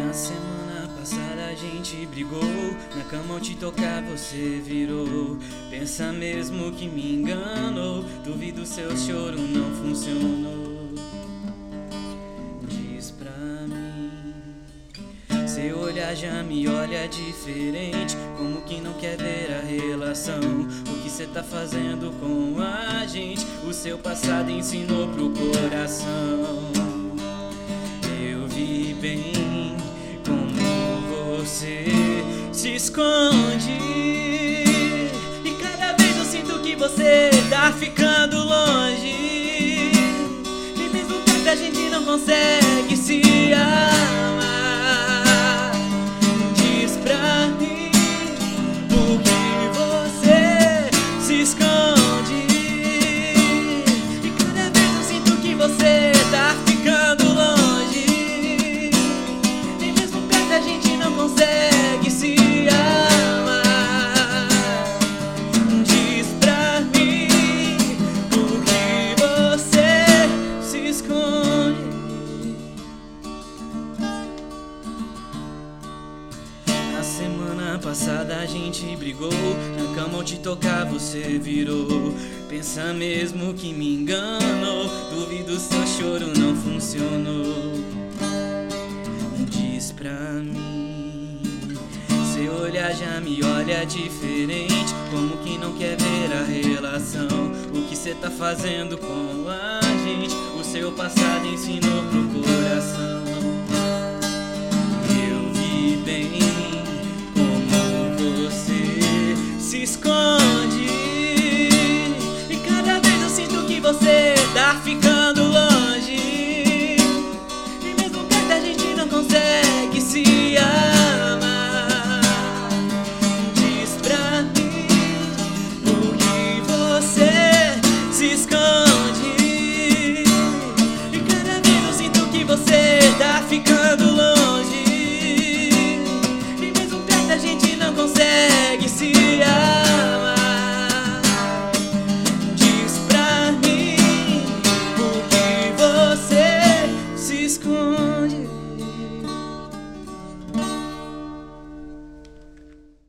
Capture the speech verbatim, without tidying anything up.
Na semana passada a gente brigou, na cama ao te tocar você virou. Pensa mesmo que me enganou, duvido seu choro não funcionou. Diz pra mim, seu olhar já me olha diferente, como que não quer ver a relação. O que cê tá fazendo com a gente, o seu passado ensinou pro coração. Eu vi bem como você se esconde, e cada vez eu sinto que você tá ficando longe. E mesmo perto a gente não consegue se amar. Diz pra mim por que você se esconde, e cada vez eu sinto que você tá ficando longe. E mesmo perto a gente não consegue se amar. Diz pra mim por que você se esconde. Na semana passada a gente brigou, na cama ao te tocar você virou. Pensa mesmo que me enganou, duvido seu choro não funcionou. Diz pra mim, seu olhar já me olha diferente, como que não quer ver a relação. O que cê tá fazendo com a gente, o seu passado ensinou pro coração. Eu vi bem como você se esconde, e cada vez eu sinto que você tá ficando longe. E mesmo perto a gente não consegue se amar. Diz pra mim por que você se esconde, e cada vez eu sinto que você tá ficando